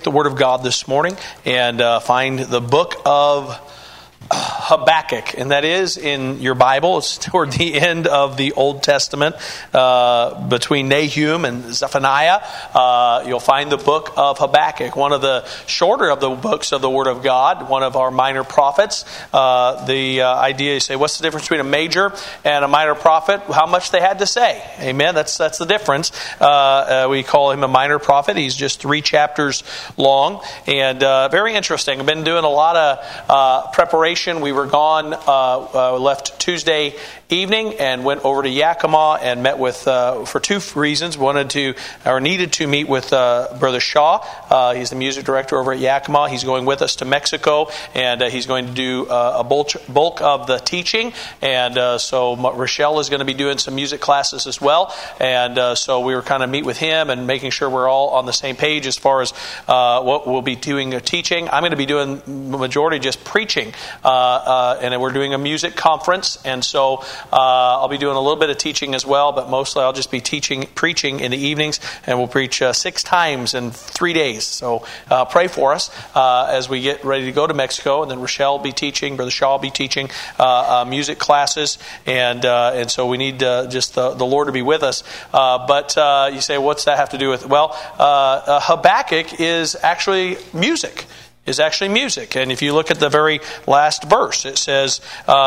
the Word of God this morning and find the book of Habakkuk, and that is in your Bible. It's toward the end of the Old Testament, between Nahum and Zephaniah. You'll find the book of Habakkuk, one of the shorter of the books of the Word of God, one of our minor prophets. The idea, you say, what's the difference between a major and a minor prophet? How much they had to say. Amen. That's the difference. We call him a minor prophet. He's just 3 chapters long, and very interesting. I've been doing a lot of preparation. We were gone, left Tuesday evening and went over to Yakima and met with, for 2 reasons, needed to meet with Brother Shaw. He's the music director over at Yakima. He's going with us to Mexico, and he's going to do a bulk of the teaching. And so Rochelle is going to be doing some music classes as well. And so we were kind of meet with him and making sure we're all on the same page as far as what we'll be doing teaching. I'm going to be doing the majority just preaching. And we're doing a music conference, and so I'll be doing a little bit of teaching as well, but mostly I'll just be preaching in the evenings, and we'll preach 6 times in 3 days. So pray for us as we get ready to go to Mexico, and then Rochelle will be teaching, Brother Shaw will be teaching music classes, and so we need just the Lord to be with us. But you say, what's that have to do with it? Well, Habakkuk is actually music. And if you look at the very last verse, it says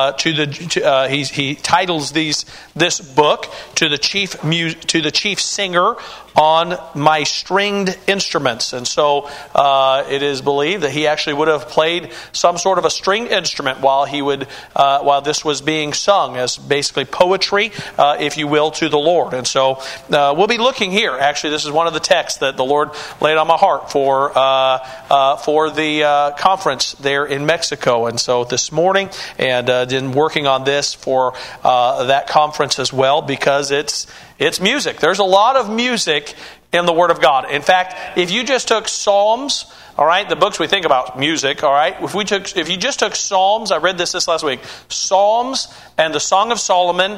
he titles this book to the chief singer on my stringed instruments. And so it is believed that he actually would have played some sort of a stringed instrument while this was being sung, as basically poetry, if you will, to the Lord. And so we'll be looking here. Actually, this is one of the texts that the Lord laid on my heart for the conference there in Mexico. And so this morning, and then working on this for that conference as well, because it's music. There's a lot of music in the Word of God. In fact, if you just took Psalms, all right, the books we think about music, all right, if you just took Psalms, I read this last week, Psalms and the Song of Solomon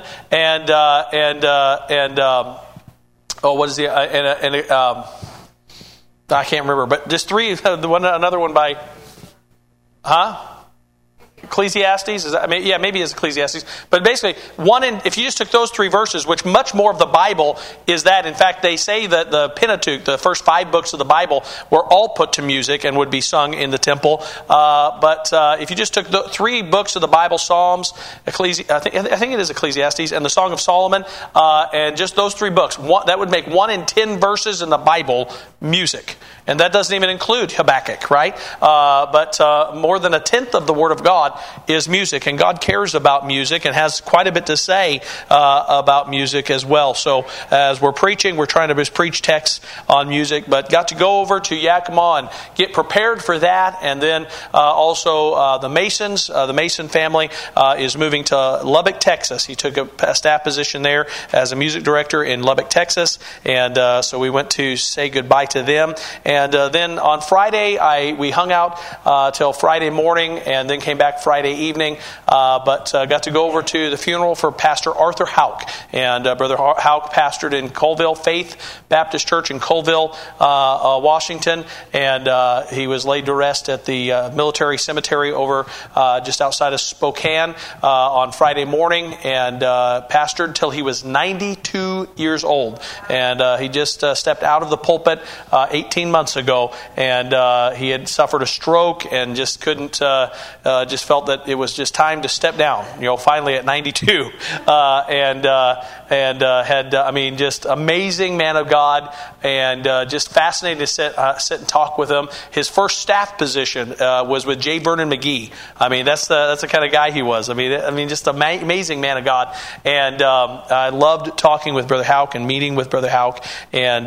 I can't remember, but just 3. Another one by, Ecclesiastes? Maybe it's Ecclesiastes. But basically, if you just took those 3 verses, which much more of the Bible is that. In fact, they say that the Pentateuch, the first 5 books of the Bible, were all put to music and would be sung in the temple. But if you just took the 3 books of the Bible, Psalms, I think it is Ecclesiastes, and the Song of Solomon, and just those 3 books, that would make 1 in 10 verses in the Bible music. And that doesn't even include Habakkuk, right? But more than 1/10 of the Word of God is music. And God cares about music and has quite a bit to say about music as well. So as we're preaching, we're trying to just preach texts on music. But got to go over to Yakima and get prepared for that. And then also the Masons, the Mason family is moving to Lubbock, Texas. He took a staff position there as a music director in Lubbock, Texas. And so we went to say goodbye to them. And then on Friday, we hung out till Friday morning and then came back Friday evening. But got to go over to the funeral for Pastor Arthur Houck. And Brother Houck pastored in Colville Faith Baptist Church in Colville, Washington. And he was laid to rest at the military cemetery over just outside of Spokane on Friday morning. And pastored till he was 92 years old. And he just stepped out of the pulpit 18 months ago, and he had suffered a stroke and just couldn't, just felt that it was just time to step down, finally at 92, and had, just amazing man of God, and just fascinating to sit and talk with him. His first staff position was with J. Vernon McGee. That's the kind of guy he was. Just an amazing man of God, and I loved talking with Brother Houck and meeting with Brother Houck, and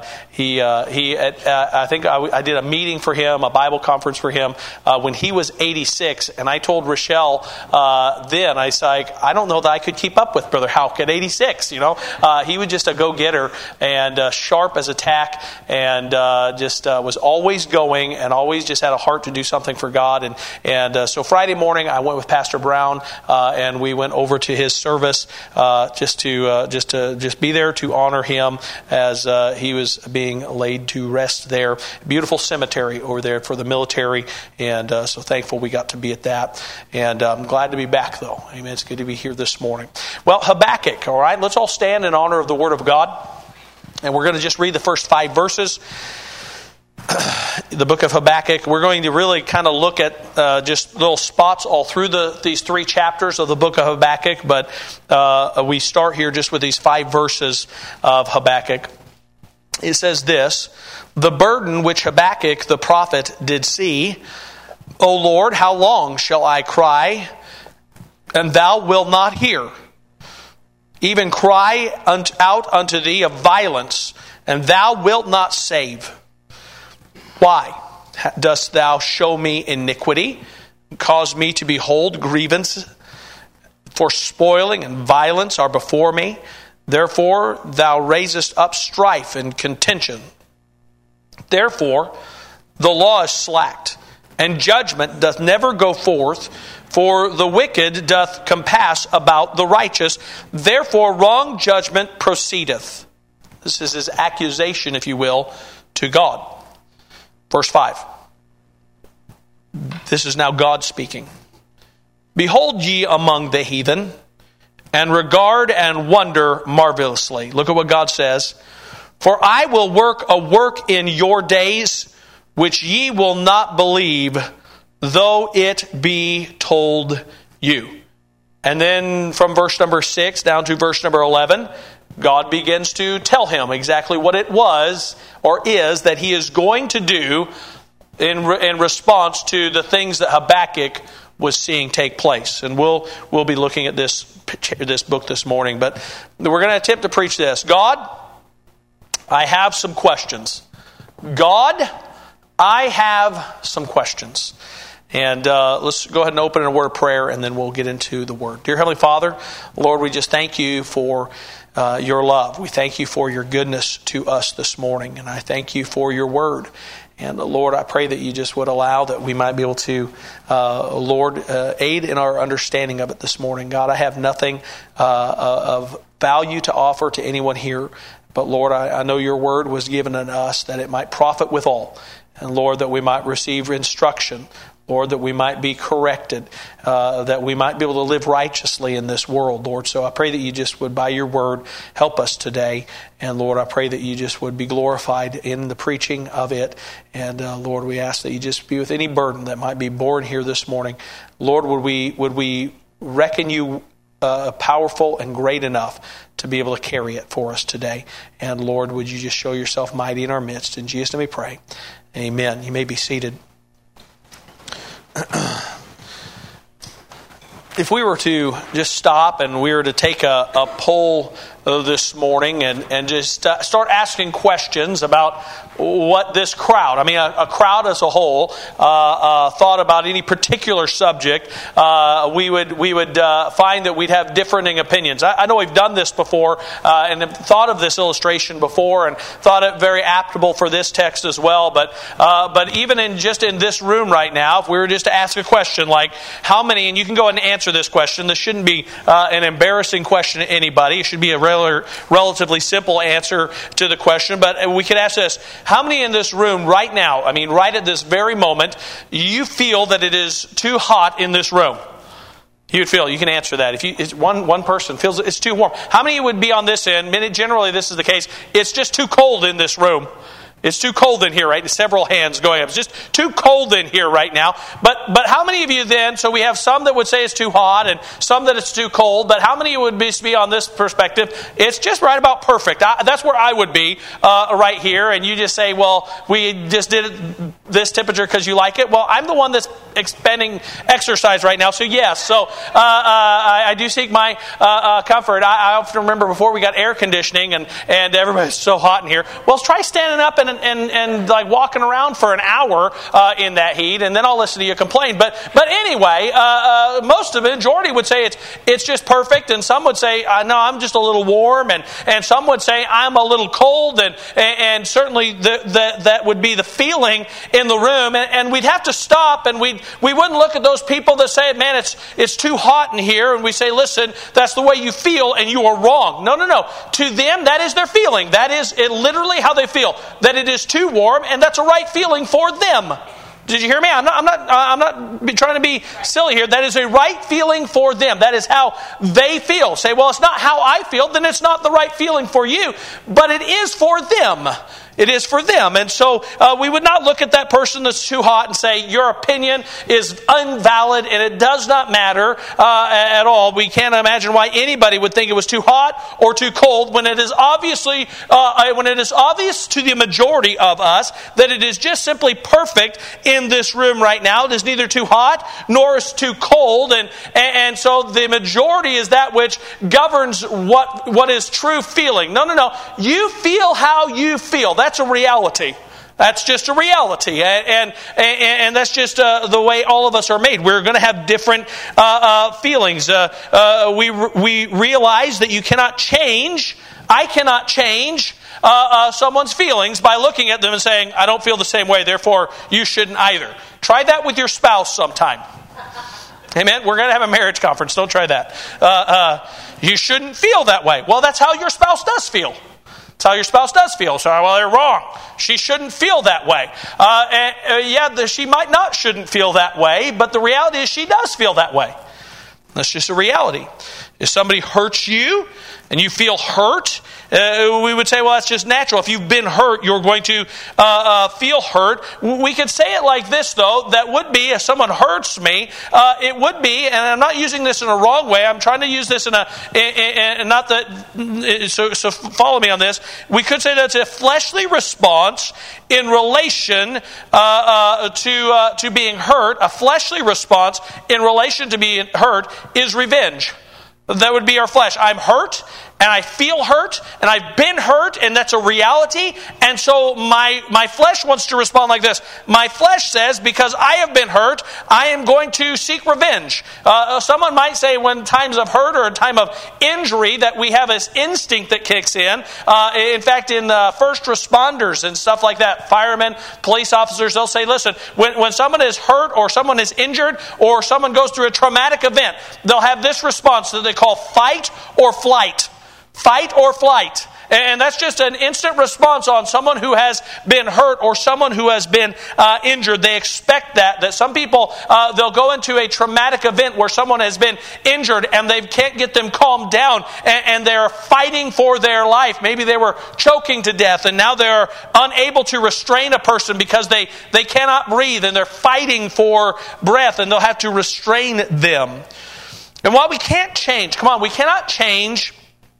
I think I did a meeting for him, a Bible conference for him when he was 86, and I told Rochelle then, I don't know that I could keep up with Brother Houck at 86. 6. He was just a go-getter and sharp as a tack, and just was always going and always just had a heart to do something for God. And so Friday morning I went with Pastor Brown, and we went over to his service just to be there to honor him as he was being laid to rest there. Beautiful cemetery over there for the military, and so thankful we got to be at that. And I'm glad to be back, though. Amen. It's good to be here this morning. Well, Habakkuk, all right? Let's all stand in honor of the Word of God. And we're going to just read the first 5 verses. The book of Habakkuk. We're going to really kind of look at just little spots all through these 3 chapters of the book of Habakkuk. But we start here just with these 5 verses of Habakkuk. It says this: "The burden which Habakkuk the prophet did see, O Lord, how long shall I cry, and thou wilt not hear? Even cry out unto thee of violence, and thou wilt not save. Why dost thou show me iniquity, and cause me to behold grievance? For spoiling and violence are before me. Therefore thou raisest up strife and contention. Therefore the law is slacked, and judgment doth never go forth. For the wicked doth compass about the righteous. Therefore wrong judgment proceedeth." This is his accusation, if you will, to God. Verse 5. This is now God speaking. "Behold ye among the heathen, and regard and wonder marvelously." Look at what God says. "For I will work a work in your days, which ye will not believe, though it be told you." And then from verse number 6 down to verse number 11, God begins to tell him exactly what it was or is that he is going to do in response to the things that Habakkuk was seeing take place. And we'll be looking at this book this morning, but we're going to attempt to preach this. God, I have some questions. God, I have some questions. And let's go ahead and open in a word of prayer, and then we'll get into the Word. Dear Heavenly Father, Lord, we just thank you for your love. We thank you for your goodness to us this morning, and I thank you for your Word. And Lord, I pray that you just would allow that we might be able to, Lord, aid in our understanding of it this morning. God, I have nothing of value to offer to anyone here, but Lord, I know your Word was given unto us that it might profit withal. And Lord, that we might receive instruction. Lord, that we might be corrected, that we might be able to live righteously in this world, Lord. So I pray that you just would, by your word, help us today. And Lord, I pray that you just would be glorified in the preaching of it. And Lord, we ask that you just be with any burden that might be borne here this morning. Lord, would we reckon you powerful and great enough to be able to carry it for us today. And Lord, would you just show yourself mighty in our midst. In Jesus' name we pray. Amen. You may be seated. If we were to just stop and we were to take a poll this morning and just start asking questions about what this crowd, I mean a crowd as a whole, thought about any particular subject, we would find that we'd have differing opinions. I know we've done this before and have thought of this illustration before and thought it very applicable for this text as well. But even in this room right now, if we were just to ask a question like how many, and you can go ahead and answer this question. This shouldn't be an embarrassing question to anybody. It should be a relatively simple answer to the question. But we could ask this: how many in this room right now, I mean right at this very moment, you feel that it is too hot in this room? You would feel, you can answer that. If one person feels it's too warm. How many would be on this end? Generally this is the case. It's just too cold in this room. It's too cold in here, right? Several hands going up. It's just too cold in here right now. But how many of you then, so we have some that would say it's too hot and some that it's too cold, but how many would be on this perspective? It's just right about perfect. That's where I would be right here. And you just say, well, we just did this temperature because you like it. Well, I'm the one that's expending exercise right now. So yes, I do seek my comfort. I often remember before we got air conditioning and everybody's so hot in here. Well, try standing up in and like walking around for an hour in that heat, and then I'll listen to you complain. But anyway, most of the majority would say it's just perfect, and some would say, no, I'm just a little warm, and some would say I'm a little cold, and certainly that would be the feeling in the room, and we'd have to stop, and we wouldn't look at those people that say, man, it's too hot in here, and we say, listen, that's the way you feel, and you are wrong. No. To them, that is their feeling. That is literally how they feel. That it is too warm, and that's a right feeling for them. Did you hear me? I'm not trying to be silly here. That is a right feeling for them. That is how they feel. Say, well, it's not how I feel, then it's not the right feeling for you. But it is for them. It is for them. And so we would not look at that person that's too hot and say, your opinion is invalid and it does not matter at all. We can't imagine why anybody would think it was too hot or too cold when it is obvious to the majority of us that it is just simply perfect in this room right now. It is neither too hot nor is too cold. And so the majority is that which governs what is true feeling. No. You feel how you feel. That's a reality. That's just a reality. And that's just the way all of us are made. We're going to have different feelings. We realize that you cannot change, I cannot change someone's feelings by looking at them and saying, I don't feel the same way, therefore you shouldn't either. Try that with your spouse sometime. Amen? We're going to have a marriage conference. Don't try that. You shouldn't feel that way. Well, that's how your spouse does feel. That's how your spouse does feel. So, well, they're wrong. She shouldn't feel that way. She might not shouldn't feel that way, but the reality is she does feel that way. That's just a reality. If somebody hurts you and you feel hurt, we would say, well, that's just natural. If you've been hurt, you're going to feel hurt. We could say it like this, though. That would be, if someone hurts me, it would be, and I'm not using this in a wrong way. I'm trying to use this in not that, so follow me on this. We could say that's a fleshly response in relation to being hurt. A fleshly response in relation to being hurt is revenge. That would be our flesh. I'm hurt, and I feel hurt, and I've been hurt, and that's a reality. And so my flesh wants to respond like this. My flesh says, because I have been hurt, I am going to seek revenge. Someone might say when times of hurt or a time of injury that we have this instinct that kicks in. In fact, in first responders and stuff like that, firemen, police officers, they'll say, listen, when someone is hurt or someone is injured or someone goes through a traumatic event, they'll have this response that they call fight or flight. Fight or flight. And that's just an instant response on someone who has been hurt or someone who has been injured. They expect that some people, they'll go into a traumatic event where someone has been injured and they can't get them calmed down and they're fighting for their life. Maybe they were choking to death and now they're unable to restrain a person because they cannot breathe and they're fighting for breath and they'll have to restrain them. And while we can't change, we cannot change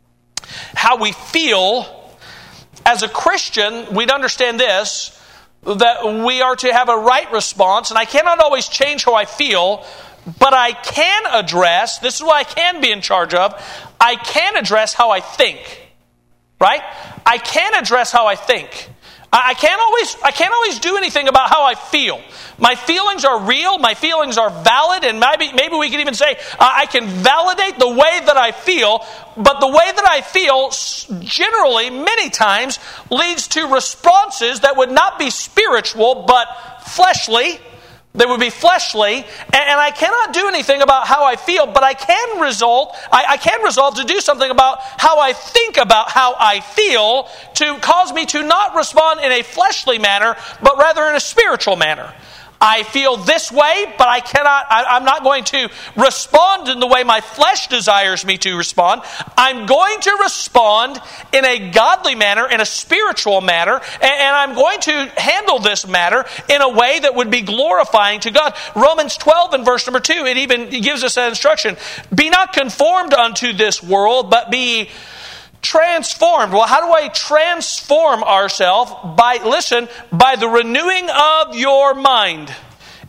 how we feel. As a Christian, we'd understand this, that we are to have a right response, and I cannot always change how I feel, but I can address, this is what I can be in charge of, I can address how I think. Right? I can address how I think. I can't always do anything about how I feel. My feelings are real, my feelings are valid, and maybe we can even say I can validate the way that I feel, but the way that I feel generally, many times, leads to responses that would not be spiritual, but fleshly. They would be fleshly, and I cannot do anything about how I feel, but I can resolve to do something about how I think about how I feel to cause me to not respond in a fleshly manner, but rather in a spiritual manner. I feel this way, but I'm not going to respond in the way my flesh desires me to respond. I'm going to respond in a godly manner, in a spiritual manner, and I'm going to handle this matter in a way that would be glorifying to God. Romans 12 and verse number 2, it even gives us that instruction. Be not conformed unto this world, but be transformed. Well, how do I transform ourselves? By the renewing of your mind.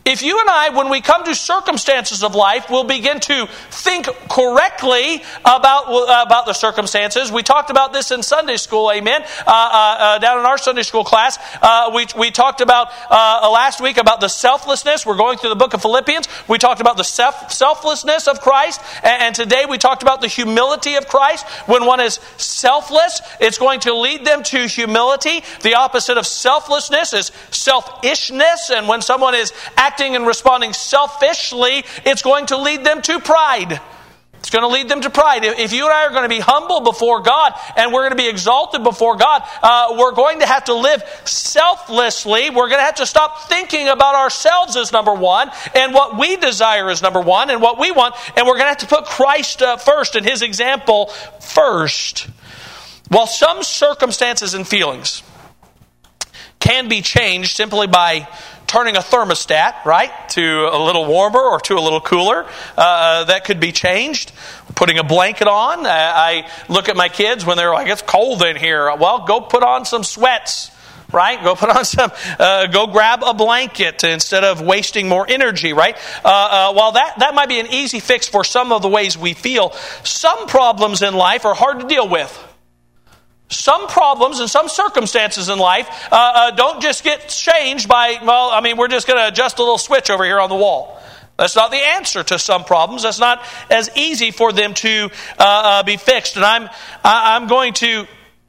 If you and I, when we come to circumstances of life, will begin to think correctly about the circumstances. We talked about this in Sunday school, amen, down in our Sunday school class. We talked about last week about the selflessness. We're going through the book of Philippians. We talked about the selflessness of Christ. And today we talked about the humility of Christ. When one is selfless, it's going to lead them to humility. The opposite of selflessness is selfishness. And when someone is acting and responding selfishly, it's going to lead them to pride. It's going to lead them to pride. If you and I are going to be humble before God and we're going to be exalted before God, we're going to have to live selflessly. We're going to have to stop thinking about ourselves as number one and what we desire as number one and what we want. And we're going to have to put Christ first and His example first. While some circumstances and feelings can be changed simply by turning a thermostat, right, to a little warmer or to a little cooler, that could be changed. Putting a blanket on. I look at my kids when they're like, it's cold in here. Well, go put on some sweats, right? Go put on some, go grab a blanket instead of wasting more energy, right? While that might be an easy fix for some of the ways we feel, some problems in life are hard to deal with. Some problems and some circumstances in life don't just get changed by, we're just going to adjust a little switch over here on the wall. That's not the answer to some problems. That's not as easy for them to be fixed. And I'm going to,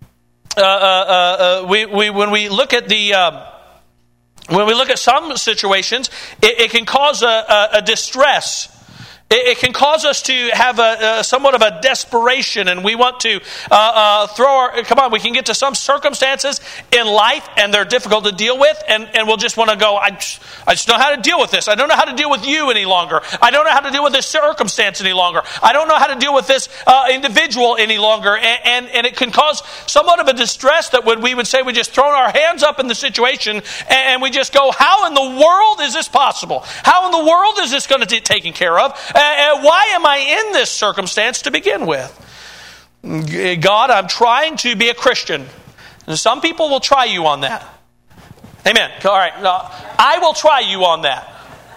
when we look at when we look at some situations, it can cause a distress. It can cause us to have somewhat of a desperation, and we want to we can get to some circumstances in life, and they're difficult to deal with, and we'll just want to go, I just know how to deal with this. I don't know how to deal with you any longer. I don't know how to deal with this circumstance any longer. I don't know how to deal with this individual any longer, and it can cause somewhat of a distress that we would say we just throw our hands up in the situation, and we just go, how in the world is this possible? How in the world is this going to be taken care of? Why am I in this circumstance to begin with? God, I'm trying to be a Christian. And some people will try you on that. Amen. All right. I will try you on that.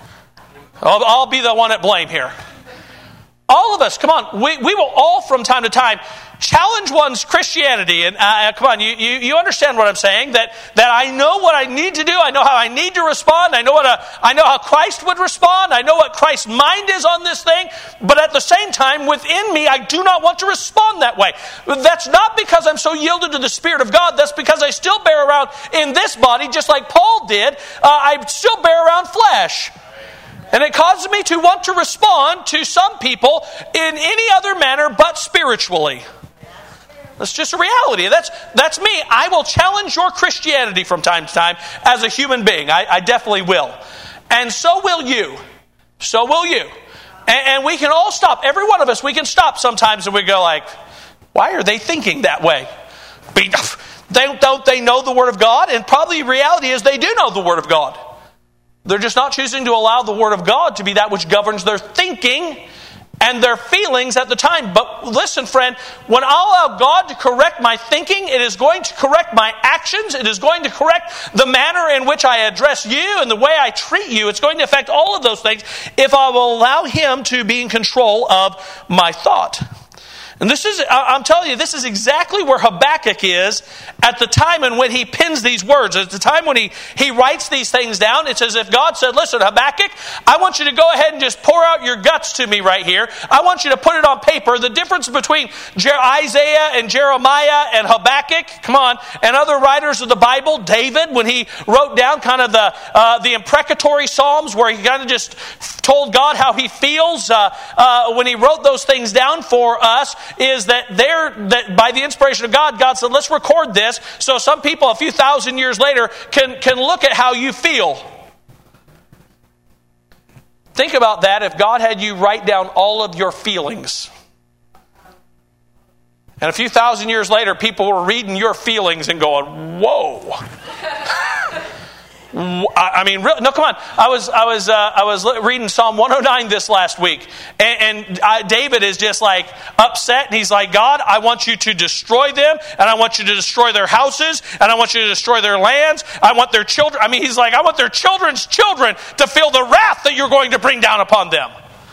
I'll be the one at blame here. All of us, come on. We will all from time to time challenge one's Christianity. And come on, you understand what I'm saying? That I know what I need to do. I know how I need to respond. I know how Christ would respond. I know what Christ's mind is on this thing. But at the same time, within me, I do not want to respond that way. That's not because I'm so yielded to the Spirit of God. That's because I still bear around in this body, just like Paul did. I still bear around flesh. And it causes me to want to respond to some people in any other manner but spiritually. That's just a reality. That's me. I will challenge your Christianity from time to time as a human being. I definitely will. And so will you. So will you. And we can all stop. Every one of us, we can stop sometimes and we go like, why are they thinking that way? Don't they know the Word of God? And probably the reality is they do know the Word of God. They're just not choosing to allow the Word of God to be that which governs their thinking and their feelings at the time. But listen, friend, when I allow God to correct my thinking, it is going to correct my actions. It is going to correct the manner in which I address you and the way I treat you. It's going to affect all of those things if I will allow Him to be in control of my thought. And I'm telling you, this is exactly where Habakkuk is at the time and when he pens these words. At the time when he writes these things down, it's as if God said, listen, Habakkuk, I want you to go ahead and just pour out your guts to me right here. I want you to put it on paper. The difference between Isaiah and Jeremiah and Habakkuk, come on, and other writers of the Bible, David, when he wrote down kind of the imprecatory Psalms where he kind of just told God how he feels, when he wrote those things down for us, is that by the inspiration of God, God said, let's record this so some people a few thousand years later can look at how you feel. Think about that if God had you write down all of your feelings. And a few thousand years later, people were reading your feelings and going, whoa. I mean, really, no, come on. I was reading Psalm 109 this last week, and David is just like upset, and he's like, God, I want you to destroy them, and I want you to destroy their houses, and I want you to destroy their lands. I want their children. I mean, he's like, I want their children's children to feel the wrath that you're going to bring down upon them.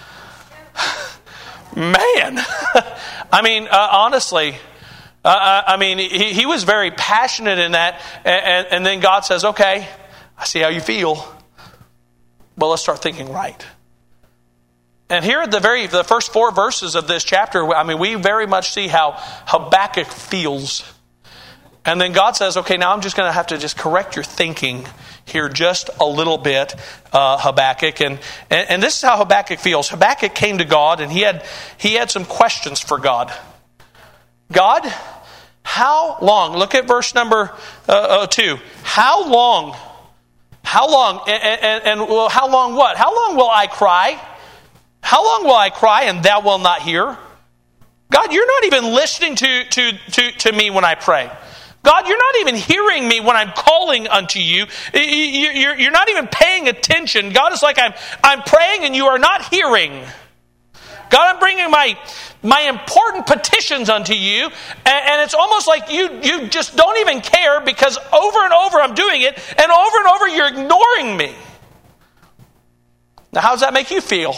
Man, I mean, honestly. I mean, he was very passionate in that, and then God says, okay, I see how you feel, but let's start thinking right. And here at the first 4 verses of this chapter, I mean, we very much see how Habakkuk feels. And then God says, okay, now I'm just going to have to just correct your thinking here just a little bit, Habakkuk. And this is how Habakkuk feels. Habakkuk came to God, and he had some questions for God. God, how long? Look at verse number 2. How long? How long? And well, how long what? How long will I cry? How long will I cry and thou wilt not hear? God, you're not even listening to me when I pray. God, you're not even hearing me when I'm calling unto you. You're not even paying attention. God is like, I'm praying and you are not hearing. God, I'm bringing my important petitions unto you, and it's almost like you just don't even care, because over and over I'm doing it, and over you're ignoring me. Now, how does that make you feel?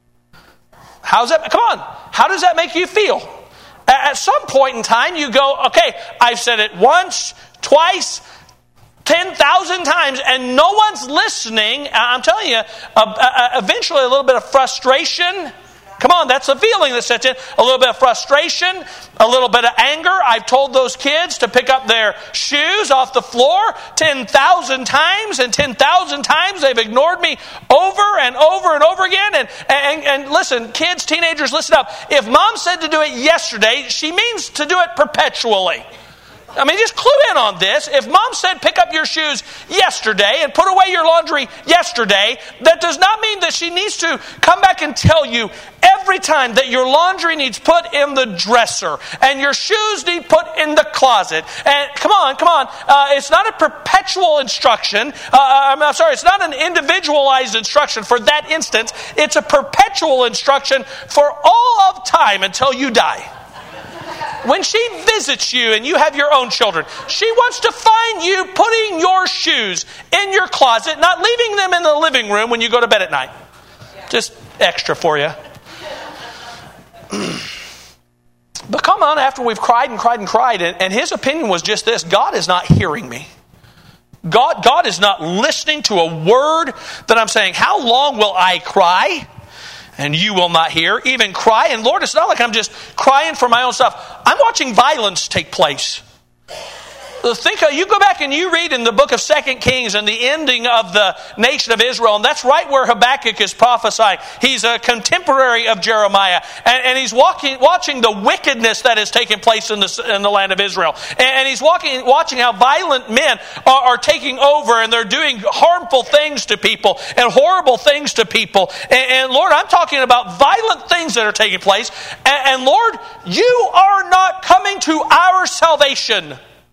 Come on, how does that make you feel? At some point in time, you go, okay, I've said it once, twice, 10,000 times, and no one's listening. I'm telling you, eventually a little bit of frustration. Come on, that's a feeling that sets in. A little bit of frustration, a little bit of anger. I've told those kids to pick up their shoes off the floor 10,000 times, and 10,000 times they've ignored me over and over again. And listen, kids, teenagers, listen up. If mom said to do it yesterday, she means to do it perpetually. I mean, just clue in on this. If mom said pick up your shoes yesterday and put away your laundry yesterday, that does not mean that she needs to come back and tell you every time that your laundry needs put in the dresser and your shoes need put in the closet. And come on. It's not a perpetual instruction. I'm sorry, it's not an individualized instruction for that instance. It's a perpetual instruction for all of time until you die. When she visits you and you have your own children, she wants to find you putting your shoes in your closet, not leaving them in the living room when you go to bed at night. Just extra for you. But come on, after we've cried and his opinion was just this: God is not hearing me. God is not listening to a word that I'm saying. How long will I cry? And you will not hear, even cry. And Lord, it's not like I'm just crying for my own stuff. I'm watching violence take place. You go back and you read in the book of 2 Kings and the ending of the nation of Israel, and that's right where Habakkuk is prophesying. He's a contemporary of Jeremiah, and he's watching the wickedness that is taking place in the land of Israel. And he's watching how violent men are taking over, and they're doing harmful things to people and horrible things to people. And Lord, I'm talking about violent things that are taking place. And Lord, you are not coming to our salvation.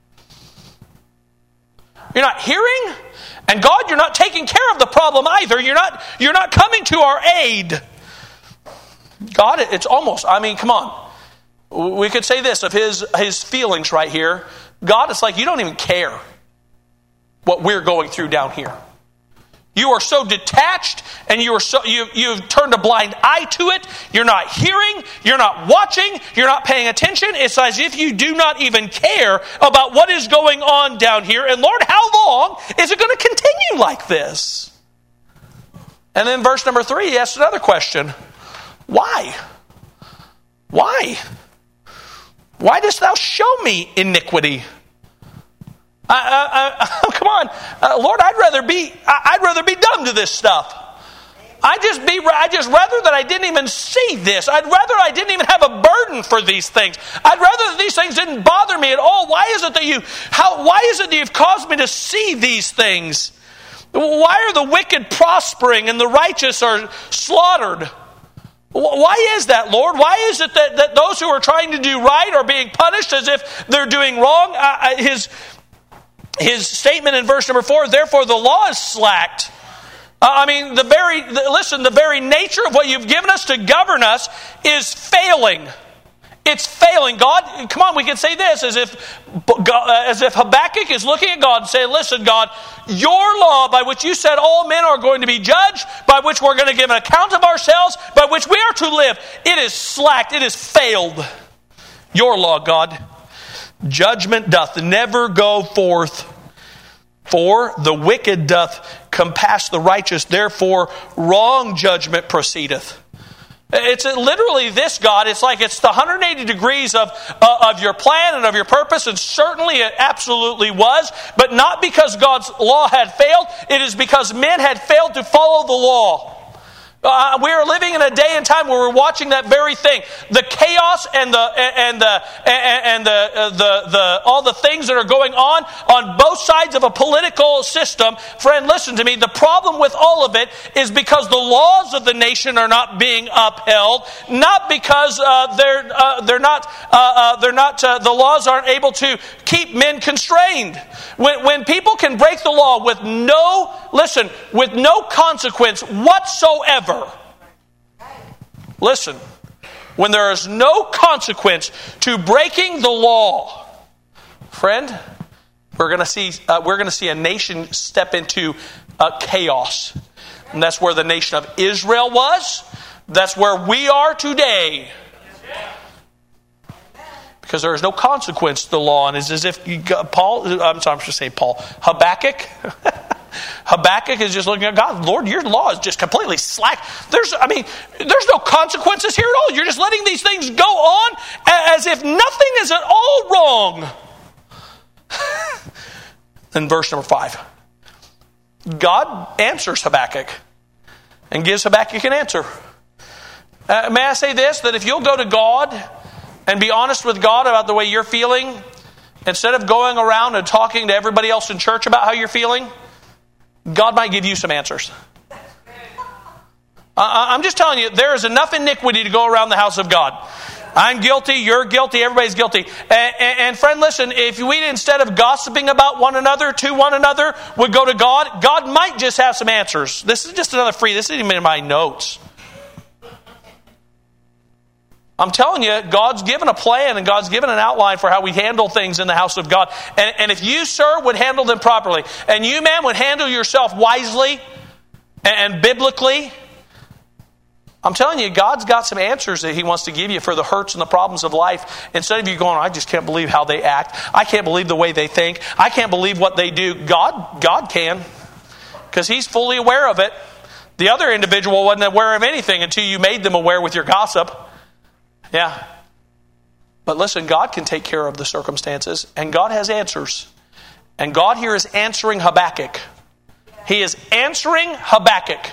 You're not hearing, and God, you're not taking care of the problem either. You're not coming to our aid. God, it's almost, I mean, come on. We could say this of his feelings right here. God, it's like you don't even care what we're going through down here. You are so detached, and you've turned a blind eye to it. You're not hearing, you're not watching, you're not paying attention. It's as if you do not even care about what is going on down here. And Lord, how long is it going to continue like this? And then verse number 3, he asks another question. Why? Why? Why dost thou show me iniquity? Come on, Lord, I'd rather be dumb to this stuff. I'd just rather that I didn't even see this. I'd rather I didn't even have a burden for these things. I'd rather that these things didn't bother me at all. Why is it that you've caused me to see these things? Why are the wicked prospering and the righteous are slaughtered? Why is that, Lord? Why is it that those who are trying to do right are being punished as if they're doing wrong? his statement in verse number 4, therefore the law is slacked. The very nature of what you've given us to govern us is failing. It's failing. God, come on, we can say this as if Habakkuk is looking at God and saying, listen, God, your law by which you said all men are going to be judged, by which we're going to give an account of ourselves, by which we are to live, it is slacked, it is failed. Your law, God, judgment doth never go forth, for the wicked doth compass the righteous, therefore wrong judgment proceedeth. It's literally this, God. It's like it's the 180 degrees of your plan and of your purpose, and certainly it absolutely was, but not because God's law had failed. It is because men had failed to follow the law. We are living in a day and time where we're watching that very thing. The chaos and all the things that are going on both sides of a political system. Friend, listen to me. The problem with all of it is because the laws of the nation are not being upheld, not because the laws aren't able to keep men constrained. When people can break the law with no consequence whatsoever. Listen, when there is no consequence to breaking the law, friend, we're going to see a nation step into chaos, and that's where the nation of Israel was. That's where we are today. Because there is no consequence to the law, and it's as if Habakkuk. Habakkuk is just looking at God. Lord, your law is just completely slack. There's no consequences here at all. You're just letting these things go on as if nothing is at all wrong. Then verse number 5. God answers Habakkuk and gives Habakkuk an answer. May I say this, that if you'll go to God and be honest with God about the way you're feeling, instead of going around and talking to everybody else in church about how you're feeling, God might give you some answers. I'm just telling you, there is enough iniquity to go around the house of God. I'm guilty, you're guilty, everybody's guilty. And friend, listen, if we, instead of gossiping about one another, to one another, would go to God, God might just have some answers. This is just another this isn't even in my notes. I'm telling you, God's given a plan and God's given an outline for how we handle things in the house of God. And if you, sir, would handle them properly, and you, man, would handle yourself wisely and biblically, I'm telling you, God's got some answers that He wants to give you for the hurts and the problems of life. Instead of you going, I just can't believe how they act. I can't believe the way they think. I can't believe what they do. God can, because He's fully aware of it. The other individual wasn't aware of anything until you made them aware with your gossip. Yeah. But listen, God can take care of the circumstances, and God has answers. And God here is answering Habakkuk. He is answering Habakkuk.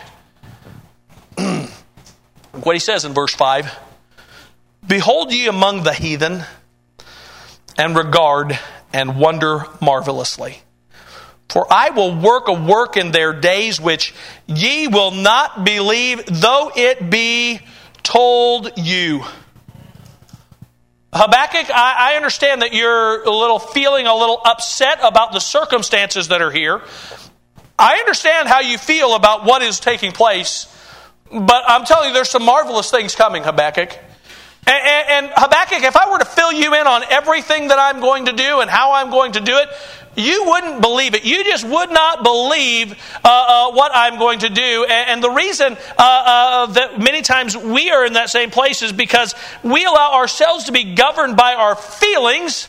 What he says in verse 5, behold ye among the heathen, and regard and wonder marvelously. For I will work a work in their days which ye will not believe, though it be told you. Habakkuk, I understand that you're feeling a little upset about the circumstances that are here. I understand how you feel about what is taking place, but I'm telling you, there's some marvelous things coming, Habakkuk. And Habakkuk, if I were to fill you in on everything that I'm going to do and how I'm going to do it, you wouldn't believe it. You just would not believe what I'm going to do. And the reason that many times we are in that same place is because we allow ourselves to be governed by our feelings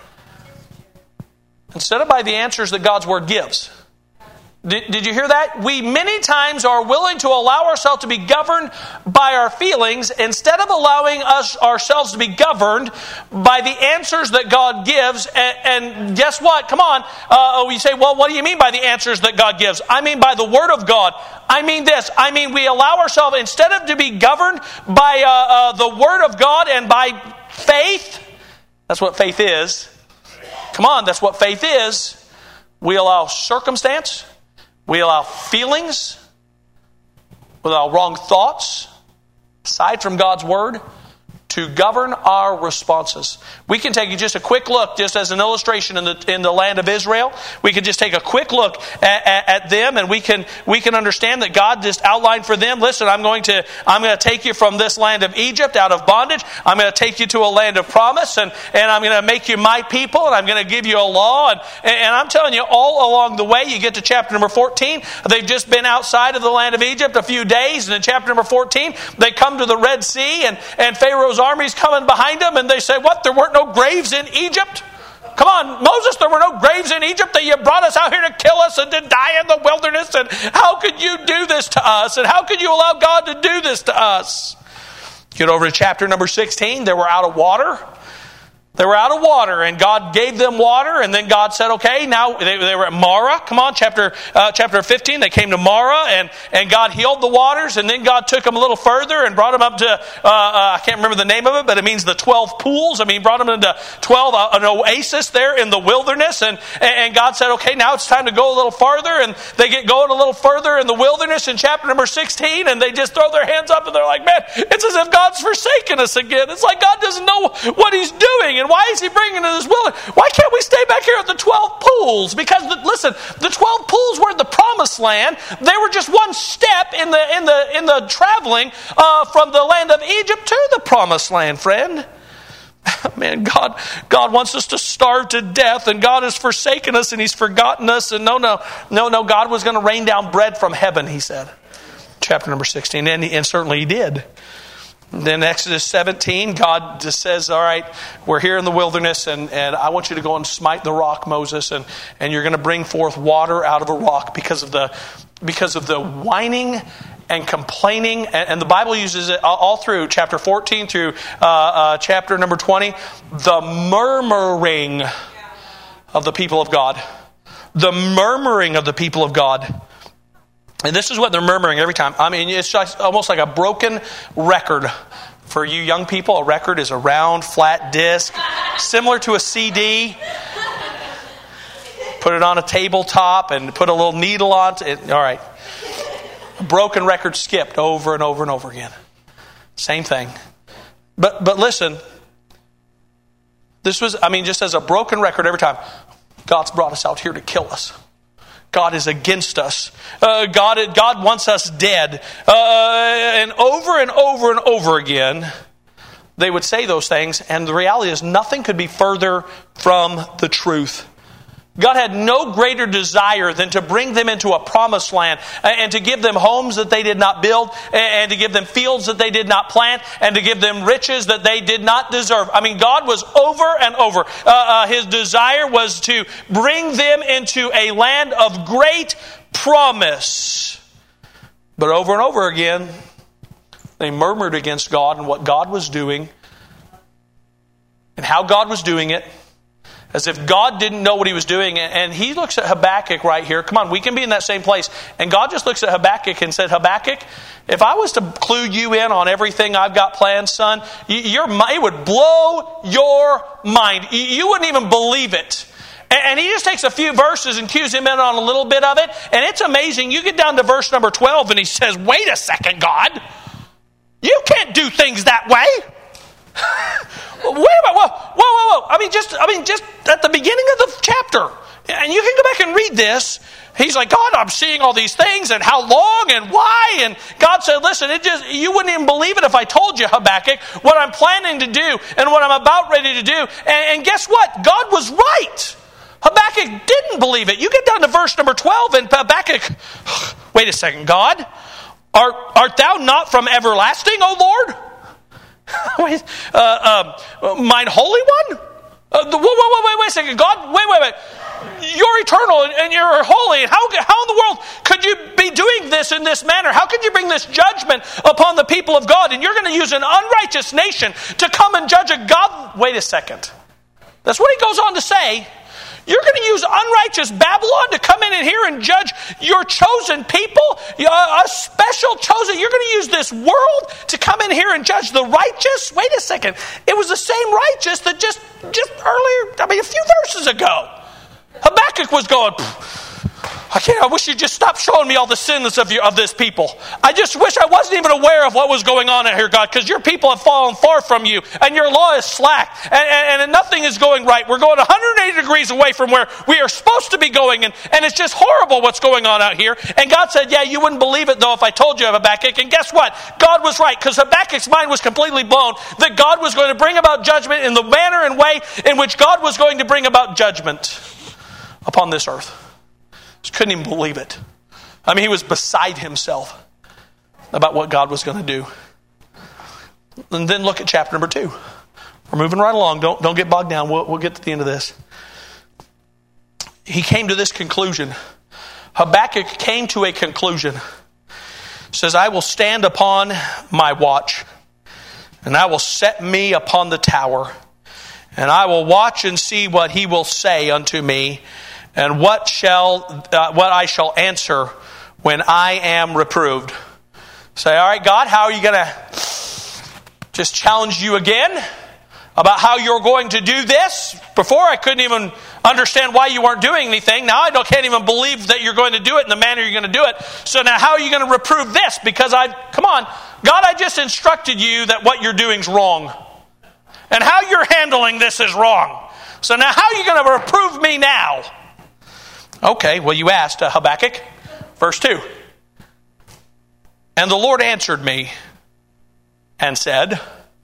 instead of by the answers that God's Word gives. Did you hear that? We many times are willing to allow ourselves to be governed by our feelings instead of allowing ourselves to be governed by the answers that God gives. And guess what? Come on. We say, well, what do you mean by the answers that God gives? I mean by the Word of God. I mean this. I mean we allow ourselves, instead of to be governed by the Word of God and by faith. That's what faith is. Come on, that's what faith is. We allow circumstance. We allow feelings, we allow wrong thoughts, aside from God's Word, to govern our responses. We can take just a quick look, just as an illustration in the land of Israel. We can just take a quick look at them, and we can understand that God just outlined for them, listen, I'm going to take you from this land of Egypt out of bondage. I'm going to take you to a land of promise, and I'm going to make you my people, and I'm going to give you a law. And I'm telling you, all along the way, you get to chapter number 14, they've just been outside of the land of Egypt a few days, and in chapter number 14, they come to the Red Sea, and Pharaoh's army's coming behind them, and they say, what, there weren't no graves in Egypt? Come on, Moses, there were no graves in Egypt that you brought us out here to kill us and to die in the wilderness, and how could you do this to us? And how could you allow God to do this to us? Get over to chapter number 16, they were out of water. They were out of water, and God gave them water, and then God said, okay, now they were at Marah. Come on, chapter 15, they came to Marah, and God healed the waters, and then God took them a little further and brought them up to, I can't remember the name of it, but it means the 12 pools. I mean, brought them into 12, an oasis there in the wilderness, and God said, okay, now it's time to go a little farther, and they get going a little further in the wilderness in chapter number 16, and they just throw their hands up, and they're like, man, it's as if God's forsaken us again. It's like God doesn't know what He's doing. And why is He bringing us this wilderness? Why can't we stay back here at the 12 pools? Because listen, the 12 pools were the promised land. They were just one step in the traveling from the land of Egypt to the promised land, friend. Man, God wants us to starve to death, and God has forsaken us, and He's forgotten us. And no, God was going to rain down bread from heaven, He said. Chapter number 16, and certainly He did. Then Exodus 17, God just says, all right, we're here in the wilderness, and I want you to go and smite the rock, Moses, and you're going to bring forth water out of the rock because of the whining and complaining. And the Bible uses it all through chapter 14 through chapter number 20, the murmuring of the people of God. The murmuring of the people of God. And this is what they're murmuring every time. I mean, it's just almost like a broken record. For you young people, a record is a round, flat disc, similar to a CD. Put it on a tabletop and put a little needle on it. All right. A broken record skipped over and over and over again. Same thing. But listen, this was, just as a broken record every time. God's brought us out here to kill us. God is against us. God wants us dead. And over and over again, they would say those things. And the reality is nothing could be further from the truth. God had no greater desire than to bring them into a promised land and to give them homes that they did not build and to give them fields that they did not plant and to give them riches that they did not deserve. God was over and over. His desire was to bring them into a land of great promise. But over and over again, they murmured against God and what God was doing and how God was doing it. As if God didn't know what He was doing. And He looks at Habakkuk right here. Come on, we can be in that same place. And God just looks at Habakkuk and said, Habakkuk, if I was to clue you in on everything I've got planned, son, it would blow your mind. You wouldn't even believe it. And He just takes a few verses and cues him in on a little bit of it. And it's amazing. You get down to verse number 12 and He says, wait a second, God. You can't do things that way. Wait a minute, whoa. Just at the beginning of the chapter, and you can go back and read this. He's like, God, I'm seeing all these things, and how long, and why? And God said, listen, you wouldn't even believe it if I told you, Habakkuk, what I'm planning to do, and what I'm about ready to do. And guess what? God was right. Habakkuk didn't believe it. You get down to verse number 12, and Habakkuk, wait a second, God, art thou not from everlasting, O Lord? Mine Holy One? Wait a second. God, wait. You're eternal and you're holy. And how in the world could you be doing this in this manner? How could you bring this judgment upon the people of God? And you're going to use an unrighteous nation to come and judge a God. Wait a second. That's what he goes on to say. You're going to use unrighteous Babylon to come in here and judge your chosen people, a special chosen. You're going to use this world to come in here and judge the righteous. Wait a second. It was the same righteous that just earlier, a few verses ago. Habakkuk was going, I wish you'd just stop showing me all the sins of this people. I just wish I wasn't even aware of what was going on out here, God, because your people have fallen far from you, and your law is slack, and nothing is going right. We're going 180 degrees away from where we are supposed to be going, and it's just horrible what's going on out here. And God said, yeah, you wouldn't believe it, though, if I told you, Habakkuk. And guess what? God was right, because Habakkuk's mind was completely blown that God was going to bring about judgment in the manner and way in which God was going to bring about judgment upon this earth. Just couldn't even believe it. I mean, he was beside himself about what God was going to do. And then look at chapter number 2. We're moving right along. Don't get bogged down. We'll get to the end of this. He came to this conclusion. Habakkuk came to a conclusion. He says, I will stand upon my watch, and I will set me upon the tower, and I will watch and see what he will say unto me, and what I shall answer when I am reproved. Say, all right, God, how are you going to just challenge you again about how you're going to do this? Before I couldn't even understand why you weren't doing anything. Now I can't even believe that you're going to do it in the manner you're going to do it. So now how are you going to reprove this? Because come on, God, I just instructed you that what you're doing is wrong. And how you're handling this is wrong. So now how are you going to reprove me now? Okay, well, you asked, Habakkuk. Verse 2. And the Lord answered me and said,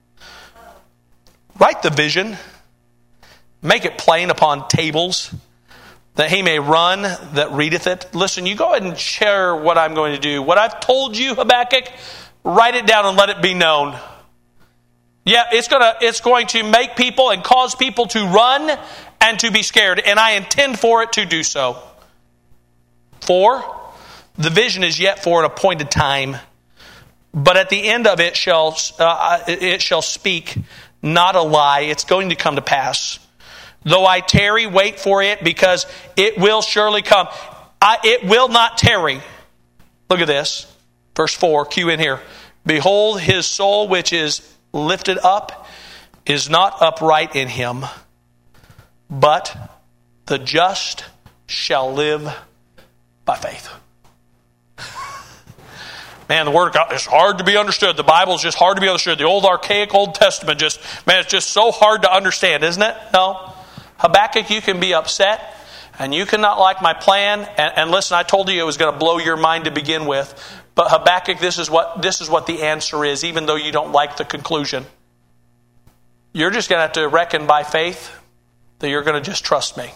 write the vision, make it plain upon tables, that he may run that readeth it. Listen, you go ahead and share what I'm going to do. What I've told you, Habakkuk, write it down and let it be known. Yeah, it's going to make people and cause people to run and to be scared, and I intend for it to do so. 4, the vision is yet for an appointed time, but at the end of it shall speak not a lie. It's going to come to pass. Though I tarry, wait for it, because it will surely come. It will not tarry. Look at this. Verse 4, cue in here. Behold, his soul which is lifted up is not upright in him, but the just shall live by faith. Man, the Word of God is hard to be understood. The Bible is just hard to be understood. The old archaic Old Testament it's just so hard to understand, isn't it? No. Habakkuk, you can be upset and you cannot like my plan. And listen, I told you it was going to blow your mind to begin with. But Habakkuk, this is what the answer is, even though you don't like the conclusion. You're just going to have to reckon by faith that you're going to just trust me.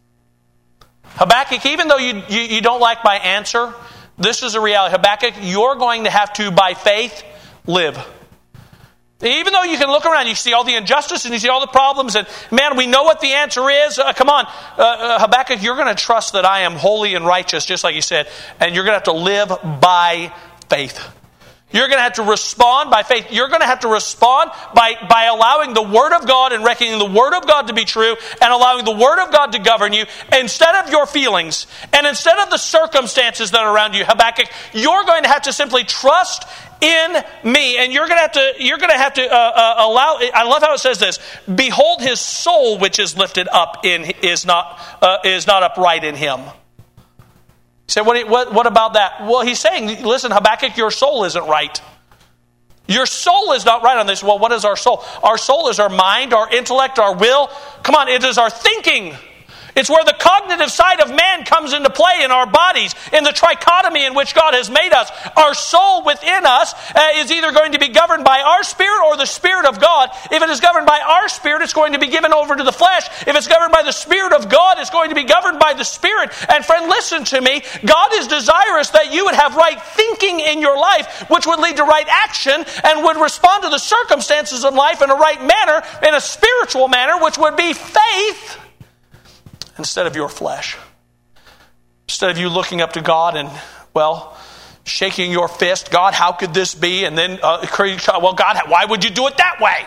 Habakkuk, even though you don't like my answer, this is a reality. Habakkuk, you're going to have to, by faith, live. Even though you can look around, you see all the injustice and you see all the problems, and man, we know what the answer is. Come on, Habakkuk, you're going to trust that I am holy and righteous, just like you said, and you're going to have to live by faith. You're going to have to respond by faith. You're going to have to respond by allowing the Word of God and reckoning the Word of God to be true and allowing the Word of God to govern you instead of your feelings and instead of the circumstances that are around you. Habakkuk, you're going to have to simply trust in me, and you're going to have to allow. I love how it says this: behold, his soul which is lifted up is not upright in him. He said, what about that? Well, he's saying, listen, Habakkuk, your soul isn't right. Your soul is not right on this. Well, what is our soul? Our soul is our mind, our intellect, our will. Come on, it is our thinking. It's where the cognitive side of man comes into play in our bodies, in the trichotomy in which God has made us. Our soul within us is either going to be governed by our spirit or the Spirit of God. If it is governed by our spirit, it's going to be given over to the flesh. If it's governed by the Spirit of God, it's going to be governed by the Spirit. And friend, listen to me. God is desirous that you would have right thinking in your life, which would lead to right action and would respond to the circumstances of life in a right manner, in a spiritual manner, which would be faith instead of your flesh. Instead of you looking up to God and, shaking your fist, God, how could this be? And then, well, God, why would you do it that way?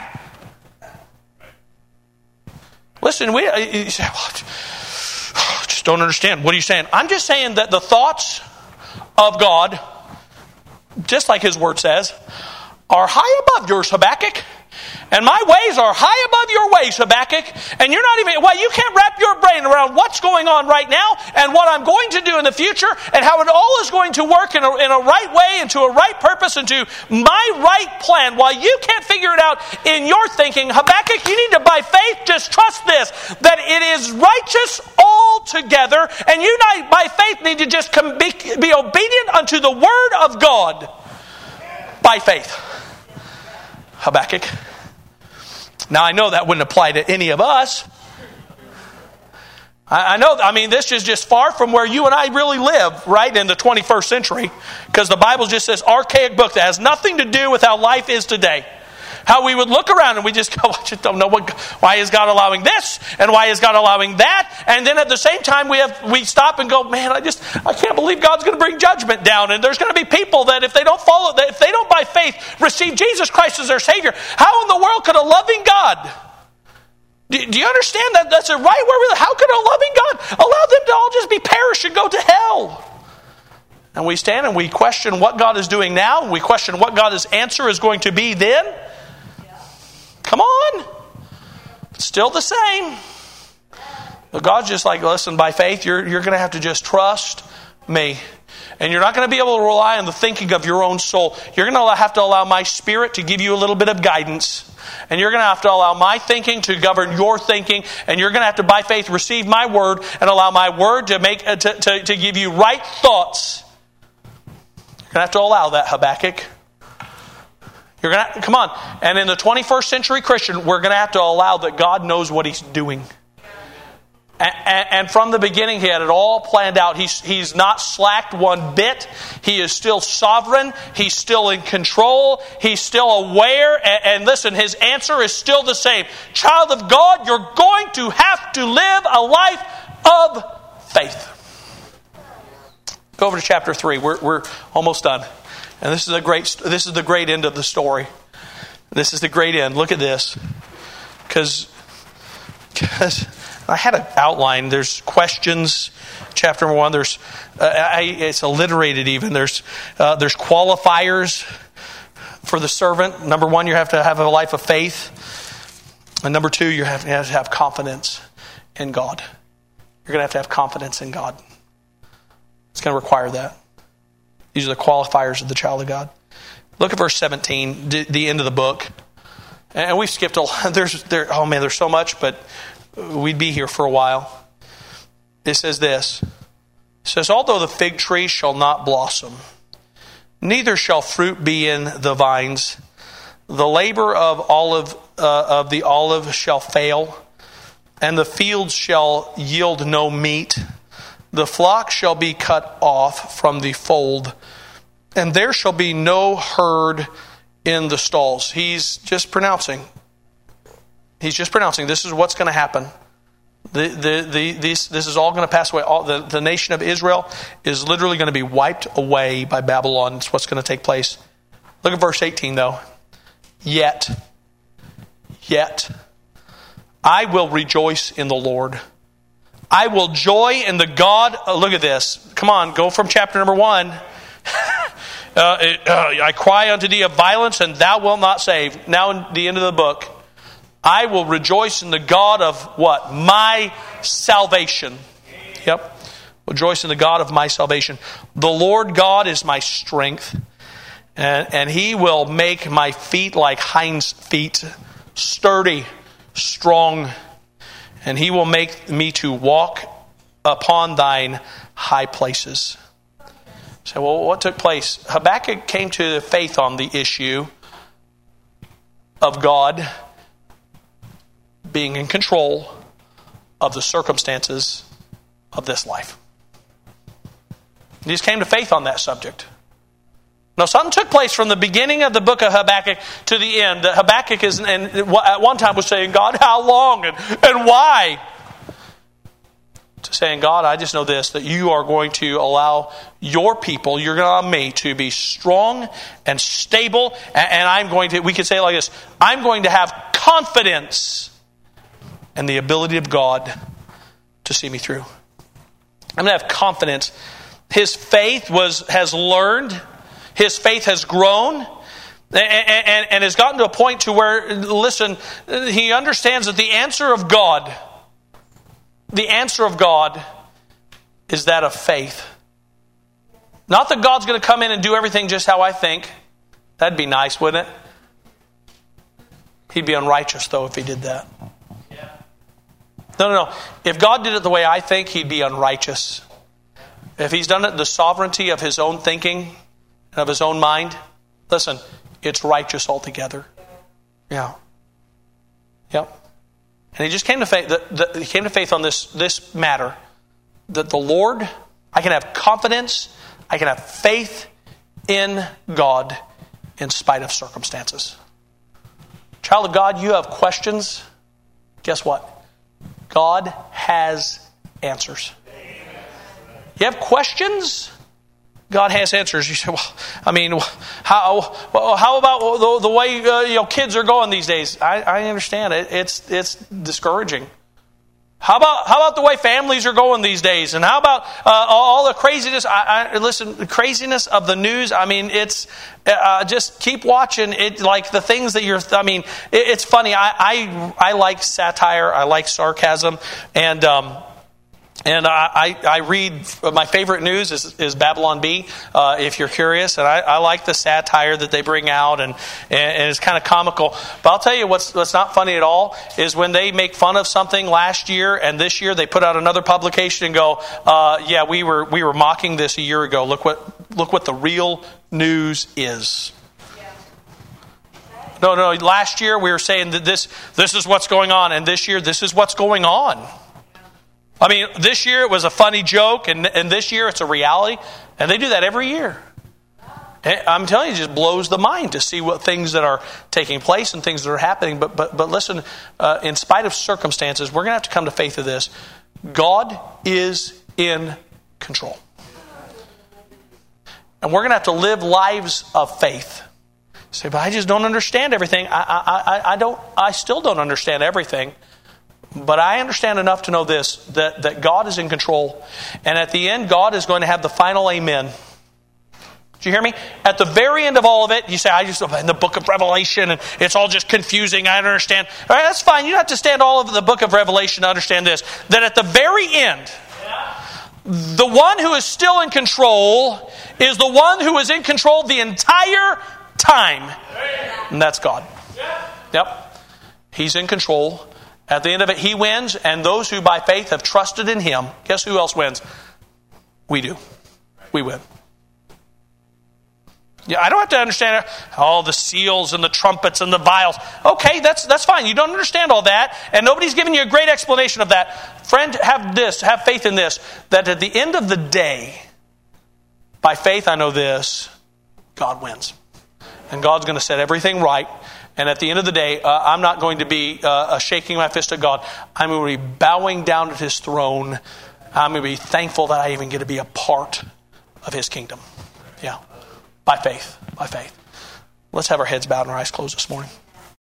Listen, you say, I just don't understand. What are you saying? I'm just saying that the thoughts of God, just like His Word says, are high above yours, Habakkuk. And my ways are high above your ways, Habakkuk. And you're not even, you can't wrap your brain around what's going on right now and what I'm going to do in the future and how it all is going to work in a right way and to a right purpose and to my right plan. While you can't figure it out in your thinking, Habakkuk, you need to, by faith, just trust this, that it is righteous altogether. And you, by faith, need to just be obedient unto the word of God. By faith. Habakkuk. Now, I know that wouldn't apply to any of us. I know, this is just far from where you and I really live, right, in the 21st century. Because the Bible just says archaic book that has nothing to do with how life is today. How we would look around and we just go, I just don't know why is God allowing this and why is God allowing that? And then at the same time we stop and go, man, I can't believe God's going to bring judgment down. And there's going to be people that if they don't by faith receive Jesus Christ as their Savior, how in the world could a loving God? Do you understand that? That's right where we live. How could a loving God allow them to all just be perish and go to hell? And we stand and we question what God is doing now. We question what God's answer is going to be then. Come on. It's still the same. But God's just like, listen, by faith, you're going to have to just trust me. And you're not going to be able to rely on the thinking of your own soul. You're going to have to allow my Spirit to give you a little bit of guidance. And you're going to have to allow my thinking to govern your thinking. And you're going to have to, by faith, receive my word and allow my word to give you right thoughts. You're going to have to allow that, Habakkuk. You're going to, come on. And in the 21st century Christian, we're going to have to allow that God knows what He's doing. And from the beginning, He had it all planned out. He's not slacked one bit. He is still sovereign. He's still in control. He's still aware. And listen, His answer is still the same. Child of God, you're going to have to live a life of faith. Go over to chapter 3. We're almost done. And this is the great end of the story. This is the great end. Look at this. Because I had an outline. There's questions. Chapter 1. There's it's alliterated even. There's qualifiers for the servant. Number 1, you have to have a life of faith. And number 2, you have to have confidence in God. You're going to have confidence in God. It's going to require that. These are the qualifiers of the child of God. Look at verse 17, the end of the book. And we've skipped a lot. There's so much, but we'd be here for a while. It says this. It says, although the fig tree shall not blossom, neither shall fruit be in the vines, the labor of the olive shall fail, and the fields shall yield no meat. The flock shall be cut off from the fold, and there shall be no herd in the stalls. He's just pronouncing. This is what's going to happen. This is all going to pass away. The nation of Israel is literally going to be wiped away by Babylon. It's what's going to take place. Look at verse 18 though. Yet, I will rejoice in the Lord. I will joy in the God. Look at this. Come on, go from chapter number 1. I cry unto thee of violence, and thou wilt not save. Now in the end of the book. I will rejoice in the God of what? My salvation. Yep. Rejoice in the God of my salvation. The Lord God is my strength, and He will make my feet like hinds' feet, sturdy, strong. And He will make me to walk upon thine high places. So, well, what took place? Habakkuk came to faith on the issue of God being in control of the circumstances of this life. He just came to faith on that subject. Now, something took place from the beginning of the book of Habakkuk to the end. Habakkuk at one time was saying, God, how long and why? To saying, God, I just know this, that you are going to allow your people, you're going to allow me to be strong and stable. And I'm going to, we could say it like this, I'm going to have confidence in the ability of God to see me through. I'm going to have confidence. His faith has learned. His faith has grown. And has gotten to a point to where, listen, he understands that the answer of God is that of faith. Not that God's going to come in and do everything just how I think. That'd be nice, wouldn't it? He'd be unrighteous, though, if he did that. No. If God did it the way I think, he'd be unrighteous. If he's done it in the sovereignty of his own thinking and of his own mind, listen, it's righteous altogether. Yeah. Yep. And he just came to faith. He came to faith on this matter, that the Lord, I can have confidence, I can have faith in God in spite of circumstances. Child of God, you have questions. Guess what? God has answers. You have questions? God has answers. You say, well, I mean, how about the way kids are going these days? I understand it. It's discouraging. How about the way families are going these days? And how about all the craziness? Listen, the craziness of the news. I mean, it's just keep watching it. Like the things that you're. I mean, it's funny. I like satire. I like sarcasm, and I read, my favorite news is Babylon Bee, if you're curious. And I like the satire that they bring out, and it's kind of comical. But I'll tell you what's not funny at all is when they make fun of something last year, and this year they put out another publication and go, yeah, we were mocking this a year ago. Look what the real news is. No, last year we were saying that this is what's going on, and this year this is what's going on. I mean, this year it was a funny joke, and this year it's a reality. And they do that every year. I'm telling you, it just blows the mind to see what things that are taking place and things that are happening. But listen, in spite of circumstances, we're going to have to come to faith of this. God is in control. And we're going to have to live lives of faith. You say, but I just don't understand everything. I still don't understand everything. But I understand enough to know this, that God is in control. And at the end, God is going to have the final amen. Do you hear me? At the very end of all of it, you say, in the book of Revelation, and it's all just confusing, I don't understand. All right, that's fine. You don't have to stand all over the book of Revelation to understand this. That at the very end, the one who is still in control is the one who is in control the entire time. And that's God. Yep. He's in control. At the end of it, he wins, and those who by faith have trusted in him, guess who else wins? We do. We win. Yeah, I don't have to understand all the seals and the trumpets and the vials. Okay, that's fine. You don't understand all that, and nobody's giving you a great explanation of that. Friend, have faith in this, that at the end of the day, by faith I know this, God wins. And God's going to set everything right. And at the end of the day, I'm not going to be shaking my fist at God. I'm going to be bowing down at his throne. I'm going to be thankful that I even get to be a part of his kingdom. Yeah. By faith. By faith. Let's have our heads bowed and our eyes closed this morning.